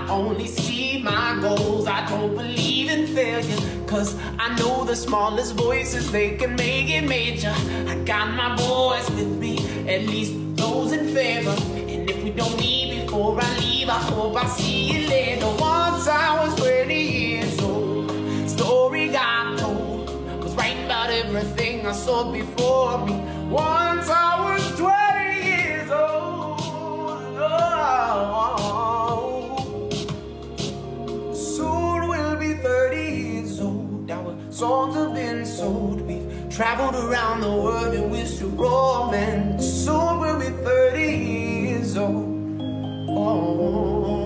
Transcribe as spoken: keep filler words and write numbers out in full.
I only see my goals. I don't believe in failure, cause I know the smallest voices, they can make it major. I got my boys with me, at least those in favor. And if we don't meet before I leave, I hope I see you later. Once I was twenty years old, story got told, was writing about everything I saw before me. Once I was twenty years old, oh, soon we'll be thirty years old. Our songs have been sold, we've traveled around the world and we're still romance. Soon we'll be thirty years old. Oh.